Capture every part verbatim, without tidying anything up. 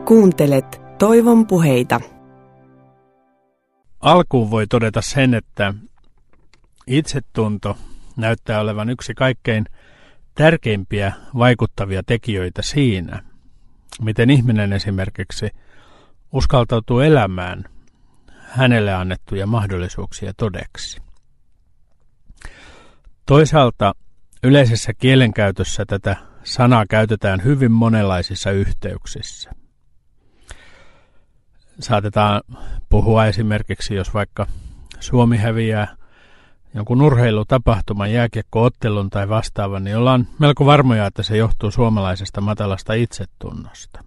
Kuuntelet Toivon puheita. Alkuun voi todeta sen, että itsetunto näyttää olevan yksi kaikkein tärkeimpiä vaikuttavia tekijöitä siinä, miten ihminen esimerkiksi uskaltautuu elämään hänelle annettuja mahdollisuuksia todeksi. Toisaalta yleisessä kielenkäytössä tätä sanaa käytetään hyvin monenlaisissa yhteyksissä. Saatetaan puhua esimerkiksi, jos vaikka Suomi häviää jonkun urheilutapahtuman, jääkiekko-ottelun tai vastaavan, niin ollaan melko varmoja, että se johtuu suomalaisesta matalasta itsetunnosta.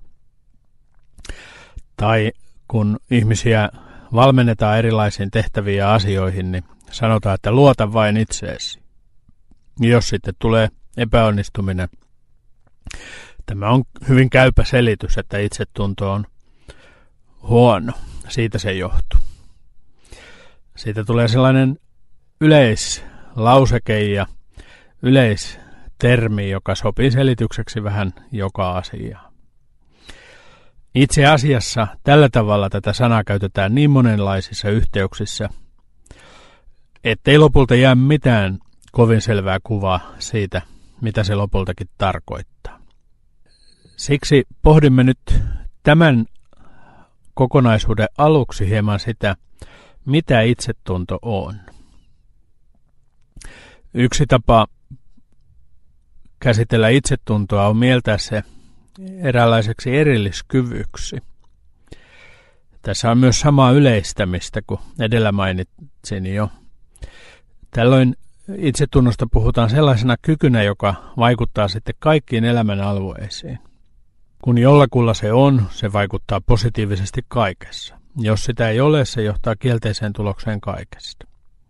Tai kun ihmisiä valmennetaan erilaisiin tehtäviin ja asioihin, niin sanotaan, että luota vain itseesi. Jos sitten tulee epäonnistuminen, tämä on hyvin käypä selitys, että itsetunto on huono. Siitä se johtuu. Siitä tulee sellainen yleislauseke ja yleistermi, joka sopii selitykseksi vähän joka asiaan. Itse asiassa tällä tavalla tätä sanaa käytetään niin monenlaisissa yhteyksissä, ettei lopulta jää mitään kovin selvää kuvaa siitä, mitä se lopultakin tarkoittaa. Siksi pohdimme nyt tämän kokonaisuuden aluksi hieman sitä, mitä itsetunto on. Yksi tapa käsitellä itsetuntoa on mieltää se eräänlaiseksi erilliskyvyksi. Tässä on myös samaa yleistämistä kuin edellä mainitsin jo. Tällöin itsetunnosta puhutaan sellaisena kykynä, joka vaikuttaa sitten kaikkiin elämän alueisiin. Kun jollakulla se on, se vaikuttaa positiivisesti kaikessa. Jos sitä ei ole, se johtaa kielteiseen tulokseen kaikesta.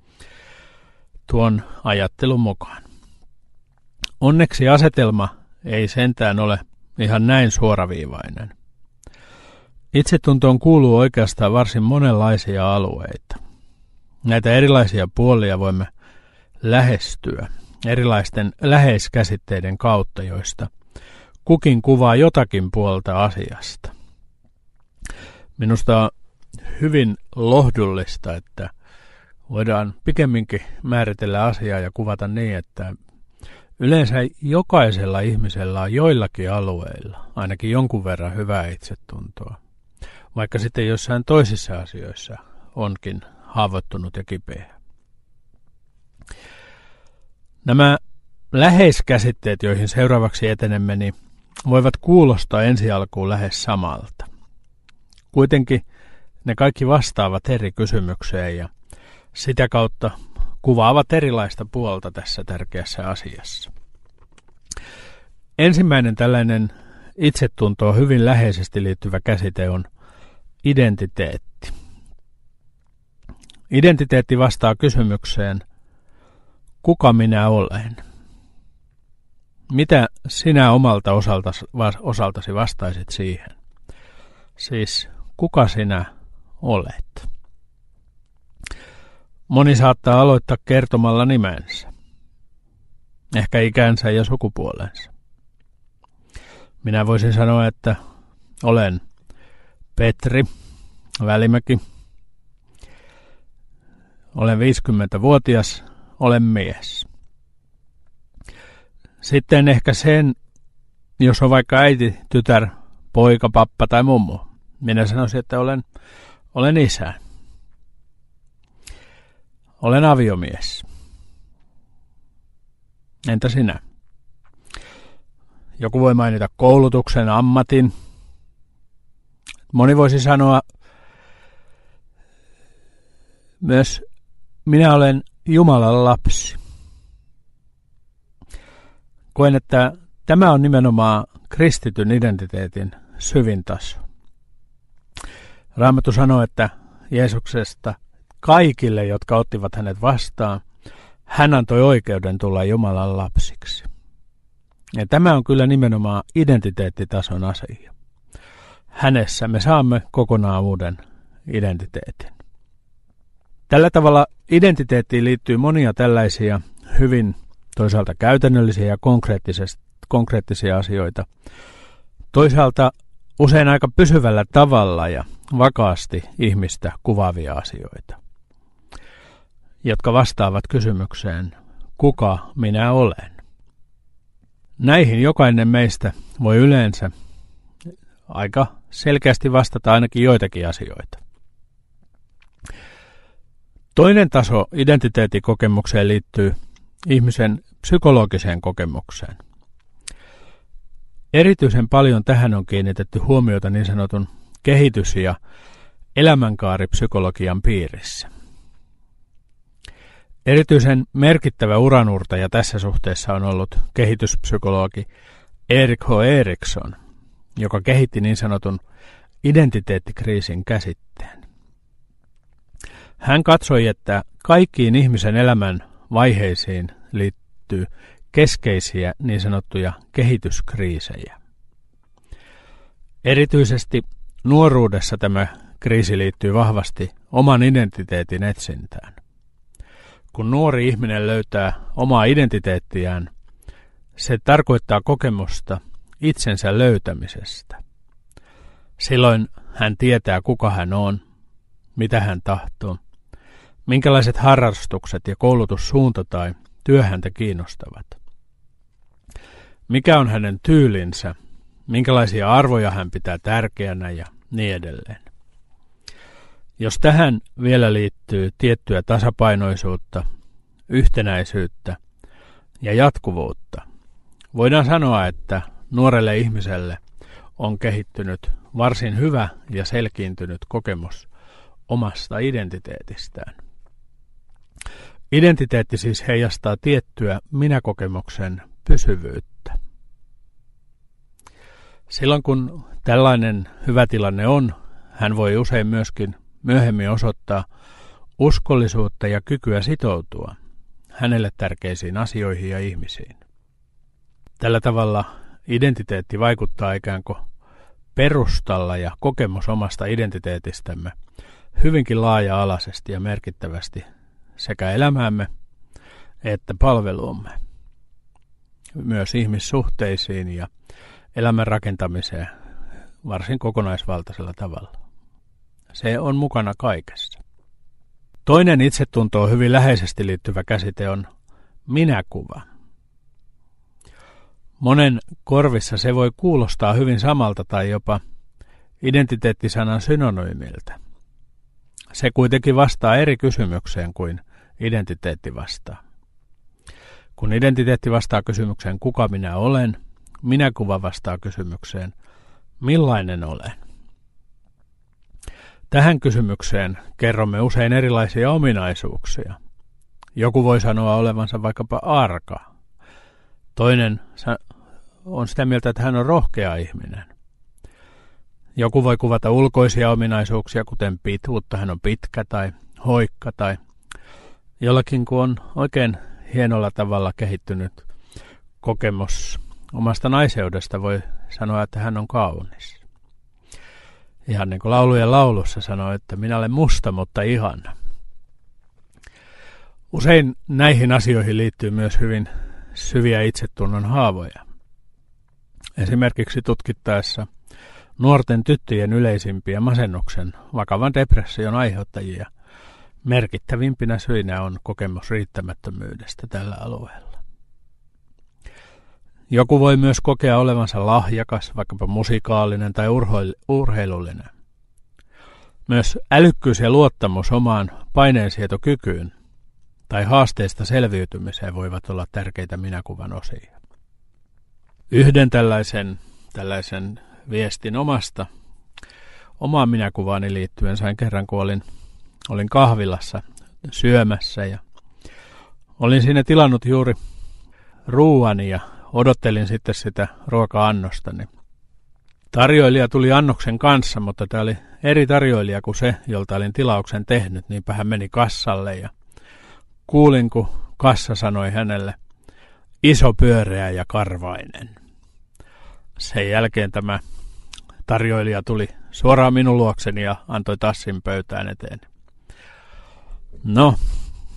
Tuon ajattelun mukaan. Onneksi asetelma ei sentään ole ihan näin suoraviivainen. Itsetuntoon kuuluu oikeastaan varsin monenlaisia alueita. Näitä erilaisia puolia voimme lähestyä erilaisten läheiskäsitteiden kautta, joista kukin kuvaa jotakin puolta asiasta. Minusta on hyvin lohdullista, että voidaan pikemminkin määritellä asiaa ja kuvata niin, että yleensä jokaisella ihmisellä on joillakin alueilla ainakin jonkun verran hyvää itsetuntoa, vaikka sitten jossain toisissa asioissa onkin haavoittunut ja kipeä. Nämä läheiskäsitteet, joihin seuraavaksi etenemme, niin voivat kuulostaa ensi alkuun lähes samalta. Kuitenkin ne kaikki vastaavat eri kysymykseen ja sitä kautta kuvaavat erilaista puolta tässä tärkeässä asiassa. Ensimmäinen tällainen itsetuntoon hyvin läheisesti liittyvä käsite on identiteetti. Identiteetti vastaa kysymykseen, kuka minä olen? Mitä sinä omalta osaltasi, osaltasi vastaisit siihen? Siis, kuka sinä olet? Moni saattaa aloittaa kertomalla nimensä, ehkä ikänsä ja sukupuolensa. Minä voisin sanoa, että olen Petri Välimäki, olen viisikymmentävuotias, olen mies. Sitten ehkä sen, jos on vaikka äiti, tytär, poika, pappa tai mummo. Minä sanoisin, että olen, olen isä. Olen aviomies. Entä sinä? Joku voi mainita koulutuksen, ammatin. Moni voisi sanoa myös, minä olen Jumalan lapsi. Koen, että tämä on nimenomaan kristityn identiteetin syvin taso. Raamattu sanoo, että Jeesuksesta kaikille, jotka ottivat hänet vastaan, hän antoi oikeuden tulla Jumalan lapsiksi. Ja tämä on kyllä nimenomaan identiteettitason asia. Hänessä me saamme kokonaan uuden identiteetin. Tällä tavalla identiteettiin liittyy monia tällaisia hyvin toisaalta käytännöllisiä ja konkreettisia asioita. Toisaalta usein aika pysyvällä tavalla ja vakaasti ihmistä kuvaavia asioita, jotka vastaavat kysymykseen, kuka minä olen. Näihin jokainen meistä voi yleensä aika selkeästi vastata ainakin joitakin asioita. Toinen taso identiteettikokemukseen liittyy ihmisen psykologiseen kokemukseen. Erityisen paljon tähän on kiinnitetty huomiota niin sanotun kehitys- ja elämänkaaripsykologian piirissä. Erityisen merkittävä uranuurtaja tässä suhteessa on ollut kehityspsykologi Erik H. Erikson, joka kehitti niin sanotun identiteettikriisin käsitteen. Hän katsoi, että kaikkiin ihmisen elämän vaiheisiin liittyy keskeisiä niin sanottuja kehityskriisejä. Erityisesti nuoruudessa tämä kriisi liittyy vahvasti oman identiteetin etsintään. Kun nuori ihminen löytää omaa identiteettiään, se tarkoittaa kokemusta itsensä löytämisestä. Silloin hän tietää, kuka hän on, mitä hän tahtoo, minkälaiset harrastukset ja koulutussuunta tai työ häntä kiinnostavat. Mikä on hänen tyylinsä, minkälaisia arvoja hän pitää tärkeänä ja niin edelleen. Jos tähän vielä liittyy tiettyä tasapainoisuutta, yhtenäisyyttä ja jatkuvuutta, voidaan sanoa, että nuorelle ihmiselle on kehittynyt varsin hyvä ja selkiintynyt kokemus omasta identiteetistään. Identiteetti siis heijastaa tiettyä minäkokemuksen pysyvyyttä. Silloin kun tällainen hyvä tilanne on, hän voi usein myöskin myöhemmin osoittaa uskollisuutta ja kykyä sitoutua hänelle tärkeisiin asioihin ja ihmisiin. Tällä tavalla identiteetti vaikuttaa ikään kuin perustalla ja kokemus omasta identiteetistämme hyvinkin laaja-alaisesti ja merkittävästi sekä elämäämme että palveluumme, myös ihmissuhteisiin ja elämän rakentamiseen varsin kokonaisvaltaisella tavalla. Se on mukana kaikessa. Toinen itsetuntoon hyvin läheisesti liittyvä käsite on minäkuva. Monen korvissa se voi kuulostaa hyvin samalta tai jopa identiteettisanan synonyymiltä. Se kuitenkin vastaa eri kysymykseen kuin identiteetti vastaa. Kun identiteetti vastaa kysymykseen kuka minä olen, minäkuva vastaa kysymykseen millainen olen. Tähän kysymykseen kerromme usein erilaisia ominaisuuksia. Joku voi sanoa olevansa vaikkapa arka. Toinen on sitä mieltä, että hän on rohkea ihminen. Joku voi kuvata ulkoisia ominaisuuksia, kuten pituutta, hän on pitkä tai hoikka, tai jollakin kun on oikein hienolla tavalla kehittynyt kokemus omasta naiseudesta, voi sanoa, että hän on kaunis. Ihan niin kuin laulujen laulussa sanoo, että minä olen musta, mutta ihana. Usein näihin asioihin liittyy myös hyvin syviä itsetunnon haavoja. Esimerkiksi tutkittaessa nuorten tyttöjen yleisimpiä masennuksen, vakavan depression aiheuttajia merkittävimpinä syinä on kokemus riittämättömyydestä tällä alueella. Joku voi myös kokea olevansa lahjakas, vaikkapa musikaalinen tai urheilullinen. Myös älykkyys ja luottamus omaan paineensietokykyyn tai haasteista selviytymiseen voivat olla tärkeitä minäkuvan osia. Yhden tällaisen, tällaisen viestin omasta, omaan minäkuvaani liittyen sain kerran, kun olin, olin kahvilassa syömässä ja olin siinä tilannut juuri ruuani ja odottelin sitten sitä ruoka-annosta. Niin tarjoilija tuli annoksen kanssa, mutta tämä oli eri tarjoilija kuin se, jolta olin tilauksen tehnyt, niinpä hän meni kassalle ja kuulin, kun kassa sanoi hänelle, iso, pyöreä ja karvainen. Sen jälkeen tämä tarjoilija tuli suoraan minun luokseni ja antoi tassin pöytään eteen. No,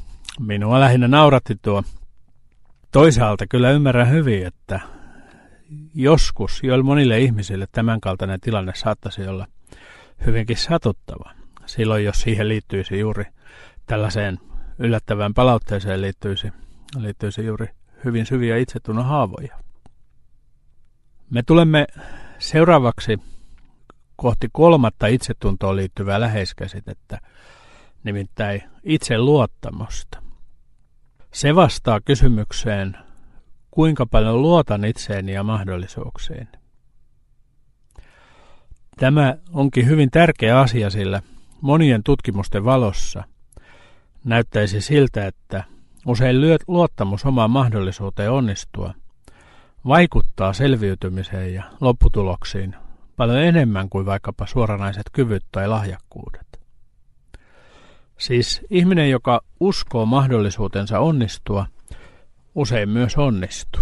minua lähinnä nauratti tuo. Toisaalta kyllä ymmärrän hyvin, että joskus jo monille ihmisille tämänkaltainen tilanne saattaisi olla hyvinkin satuttava. Silloin, jos siihen liittyisi juuri tällaiseen yllättävään palautteeseen liittyisi, liittyisi juuri hyvin syviä itsetunnon haavoja. Me tulemme seuraavaksi kohti kolmatta itsetuntoon liittyvää läheiskäsitettä, nimittäin itseluottamusta. Se vastaa kysymykseen, kuinka paljon luotan itseeni ja mahdollisuuksiin. Tämä onkin hyvin tärkeä asia, sillä monien tutkimusten valossa näyttäisi siltä, että usein luottamus omaan mahdollisuuteen onnistua vaikuttaa selviytymiseen ja lopputuloksiin paljon enemmän kuin vaikkapa suoranaiset kyvyt tai lahjakkuudet. Siis ihminen, joka uskoo mahdollisuutensa onnistua, usein myös onnistuu.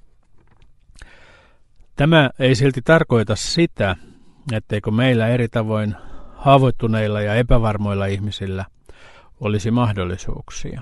Tämä ei silti tarkoita sitä, etteikö meillä eri tavoin haavoittuneilla ja epävarmoilla ihmisillä olisi mahdollisuuksia.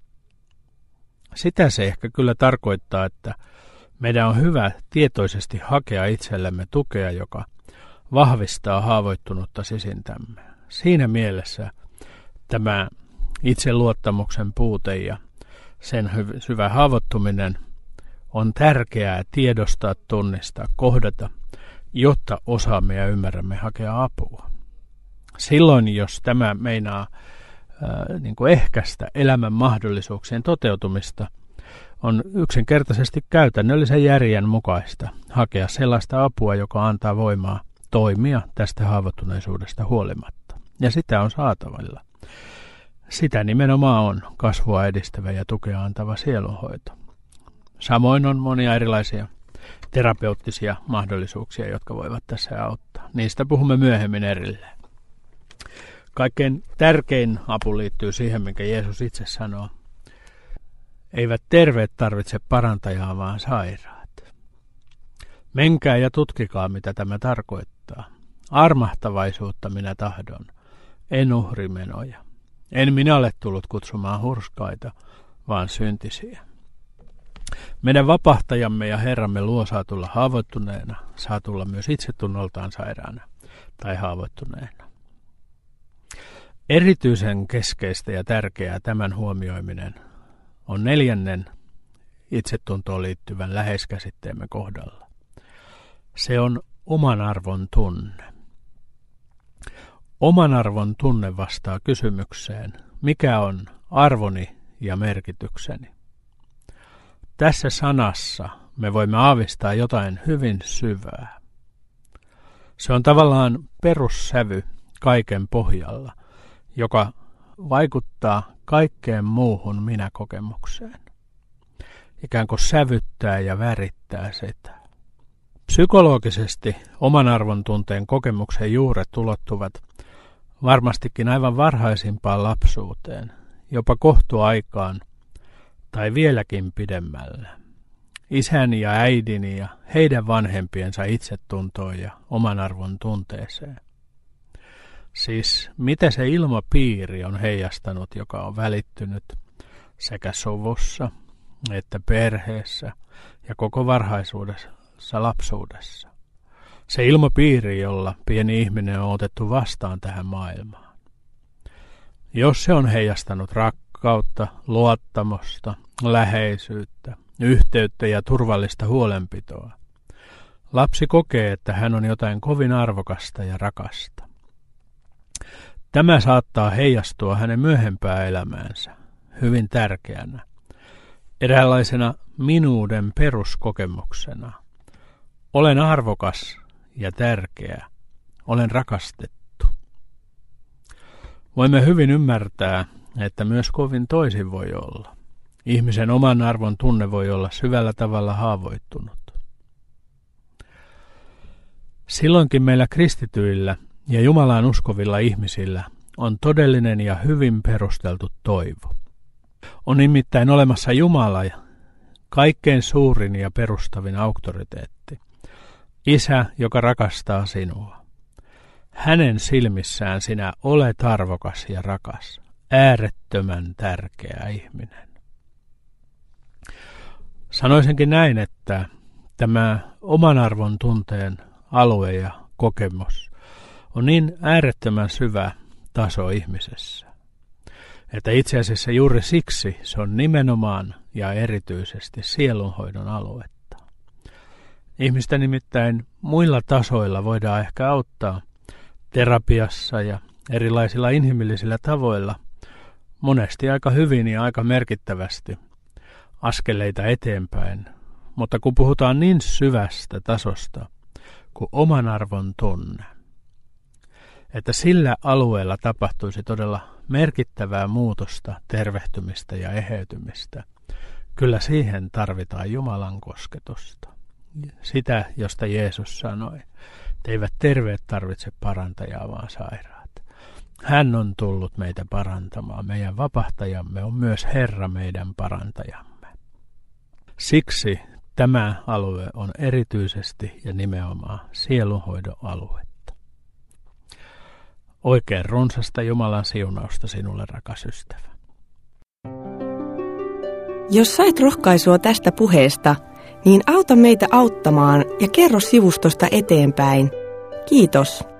Sitä se ehkä kyllä tarkoittaa, että meidän on hyvä tietoisesti hakea itsellemme tukea, joka vahvistaa haavoittunutta sisintämme. Siinä mielessä tämä itseluottamuksen puute ja sen syvä haavoittuminen on tärkeää tiedostaa, tunnistaa, kohdata, jotta osaamme ja ymmärrämme hakea apua. Silloin, jos tämä meinaa ää, niin kuin ehkäistä elämän mahdollisuuksien toteutumista, on yksinkertaisesti käytännöllisen järjen mukaista hakea sellaista apua, joka antaa voimaa toimia tästä haavoittuneisuudesta huolimatta. Ja sitä on saatavilla. Sitä nimenomaan on kasvua edistävä ja tukea antava sielunhoito. Samoin on monia erilaisia terapeuttisia mahdollisuuksia, jotka voivat tässä auttaa. Niistä puhumme myöhemmin erilleen. Kaikkein tärkein apu liittyy siihen, minkä Jeesus itse sanoo. Eivät terveet tarvitse parantajaa, vaan sairaat. Menkää ja tutkikaa, mitä tämä tarkoittaa. Armahtavaisuutta minä tahdon, en uhrimenoja. En minä ole tullut kutsumaan hurskaita, vaan syntisiä. Meidän vapahtajamme ja Herramme luo saa tulla haavoittuneena, saa tulla myös itsetunnoltaan sairaana tai haavoittuneena. Erityisen keskeistä ja tärkeää tämän huomioiminen on neljännen itsetuntoon liittyvän läheiskäsitteemme kohdalla. Se on oman arvon tunne. Oman arvon tunne vastaa kysymykseen, mikä on arvoni ja merkitykseni. Tässä sanassa me voimme aavistaa jotain hyvin syvää. Se on tavallaan perussävy kaiken pohjalla, joka vaikuttaa kaikkeen muuhun minäkokemukseen. Ikään kuin sävyttää ja värittää sitä. Psykologisesti oman arvon tunteen kokemuksen juuret ulottuvat varmastikin aivan varhaisimpaan lapsuuteen, jopa kohtuaikaan tai vieläkin pidemmälle. Isäni ja äidini ja heidän vanhempiensa itsetuntoon ja oman arvon tunteeseen. Siis mitä se ilmapiiri on heijastanut, joka on välittynyt sekä suvussa että perheessä ja koko varhaisuudessa lapsuudessa. Se ilmapiiri, jolla pieni ihminen on otettu vastaan tähän maailmaan. Jos se on heijastanut rakkautta, luottamusta, läheisyyttä, yhteyttä ja turvallista huolenpitoa, lapsi kokee, että hän on jotain kovin arvokasta ja rakasta. Tämä saattaa heijastua hänen myöhempään elämäänsä hyvin tärkeänä, eräänlaisena minuuden peruskokemuksena. Olen arvokas ja tärkeä, olen rakastettu. Voimme hyvin ymmärtää, että myös kovin toisin voi olla. Ihmisen oman arvon tunne voi olla syvällä tavalla haavoittunut. Silloinkin meillä kristityillä ja Jumalaan uskovilla ihmisillä on todellinen ja hyvin perusteltu toivo. On nimittäin olemassa Jumala, kaikkein suurin ja perustavin auktoriteetti. Isä, joka rakastaa sinua. Hänen silmissään sinä olet arvokas ja rakas, äärettömän tärkeä ihminen. Sanoisinkin näin, että tämä oman arvon tunteen alue ja kokemus on niin äärettömän syvä taso ihmisessä, että itse asiassa juuri siksi se on nimenomaan ja erityisesti sielunhoidon aluetta. Ihmistä nimittäin muilla tasoilla voidaan ehkä auttaa terapiassa ja erilaisilla inhimillisillä tavoilla monesti aika hyvin ja aika merkittävästi askeleita eteenpäin, mutta kun puhutaan niin syvästä tasosta kuin oman arvon tunne, että sillä alueella tapahtuisi todella merkittävää muutosta, tervehtymistä ja eheytymistä, kyllä siihen tarvitaan Jumalan kosketusta. Sitä, josta Jeesus sanoi, että eivät terveet tarvitse parantajaa, vaan sairaat. Hän on tullut meitä parantamaan. Meidän vapahtajamme on myös Herra meidän parantajamme. Siksi tämä alue on erityisesti ja nimenomaan sielunhoidon aluetta. Oikein runsasta Jumalan siunausta sinulle, rakas ystävä. Jos sait rohkaisua tästä puheesta, niin auta meitä auttamaan ja kerro sivustosta eteenpäin. Kiitos.